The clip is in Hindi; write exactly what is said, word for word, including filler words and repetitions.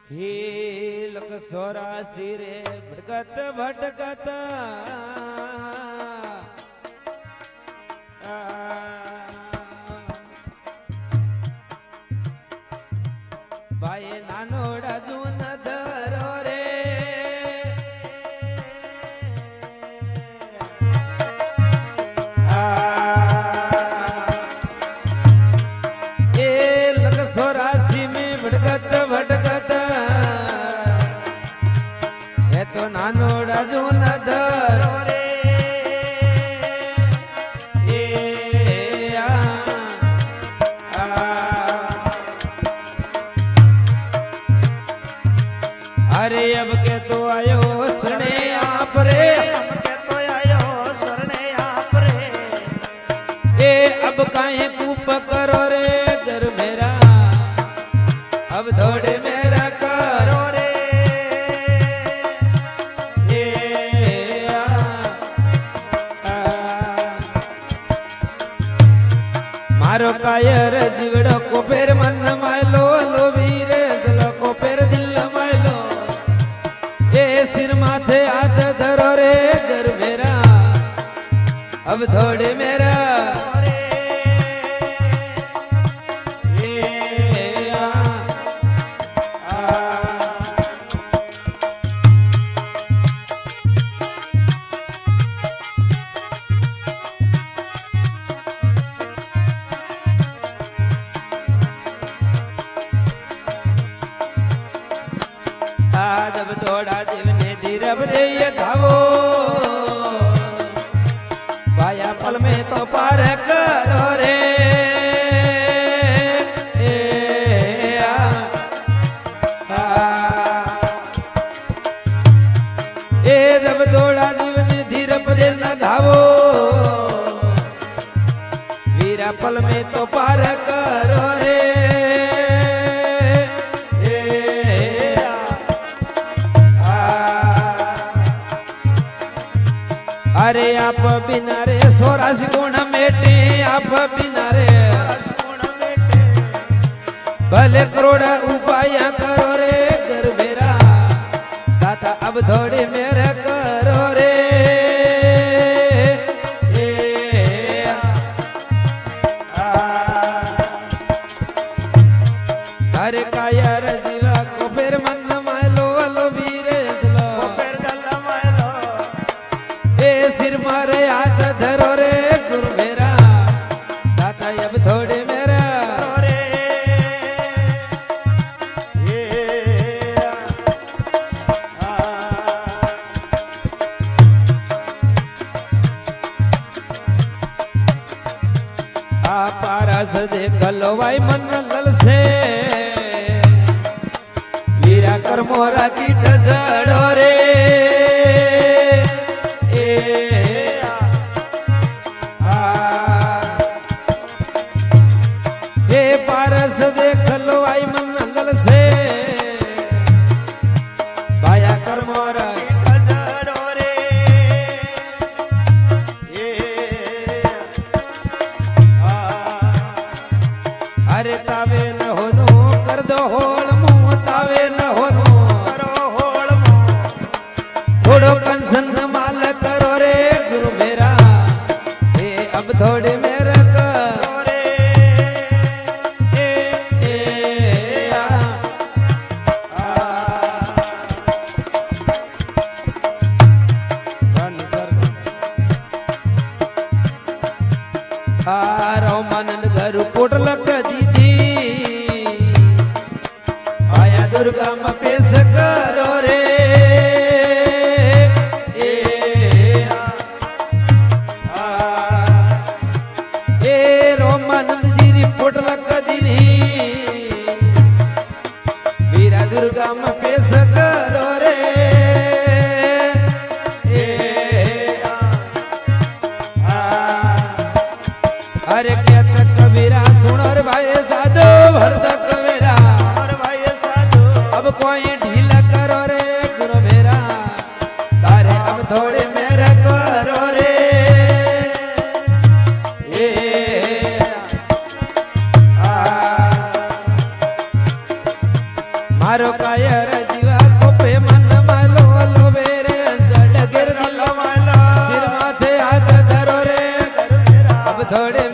ही लक सोरासी रे भटकत भटकत भाई नानोड़ा जून धरो रे ए लक सोरासी में भटकत भटकत ये तो नानोड़ा जून धरो रे अरे अब के तो आयो सरने आप रे अब के तो आयो सरने आप रे ए अब काहे कूप करो रे घर मेरा अब थोड़े मेरा करो रे ए आ, आ, मारो कायर जीवड़ो को फेर मन मायलो लो वीरे दिल को फेर दिल मायलो ए सिर माथे हाथ धरो रे घर मेरा अब थोड़े मेरा ए आ, आ, आज अब थोड़ा जीवने धीरब रे ये धावो पाया पल में तो पार करो रे ए आ, आ, ए जब थोड़ा जीवने धीरब रे न धावो वीरा पल में तो पार करो रे अरे आप बिना रे सोरास गुण मेटे आप बिना रे भले करोड़ उपाय करो रे घर मेरा दाता अब थोड़े मेरा करो रे ए, आ, अरे कायर जीवा को फिर मन मायलो अलो वीरे दिलो फिर गल मायलो ए सिर मारे हाथ धरो रे गुरु मेरा दाता अब थोड़े मेरा रे ए आ, आ पारस देख लो भाई मन लल से वीरा कर मोरा की डजड़ो रे पारस देख लो आई मन लल से भाया कर मोरा गजड़ो रे ए आ, अरे तावे न होनो कर दो होल मुंह तावे न होनो करो होड़ मो थोड़ो कंसन माल करो रे गुरु मेरा ए अब थोड़े मेरा करो रे ए, ए, आ, आ, धन सर आरो मनन घर पोटलक दीदी आया दुर्गा म पेश करो रे ए, आ, ए रोमानंद जी री पोटलक दीनी वीरा दुर्गा म पेश करो रे ए, आ, अरे क्या तक कबीरा सुनो रे भाई साधो भरत कबीरा और भाई साधु अब कोई ढीला करो रे गुरु मेरा तारे अब थोड़े मेरा करो रे ए, आ, मारो कायर जीवा कोपे मन मालो लोबे रे जड़ गिर दिल मालो सिर माथे हाथ धरो रे अब थोड़े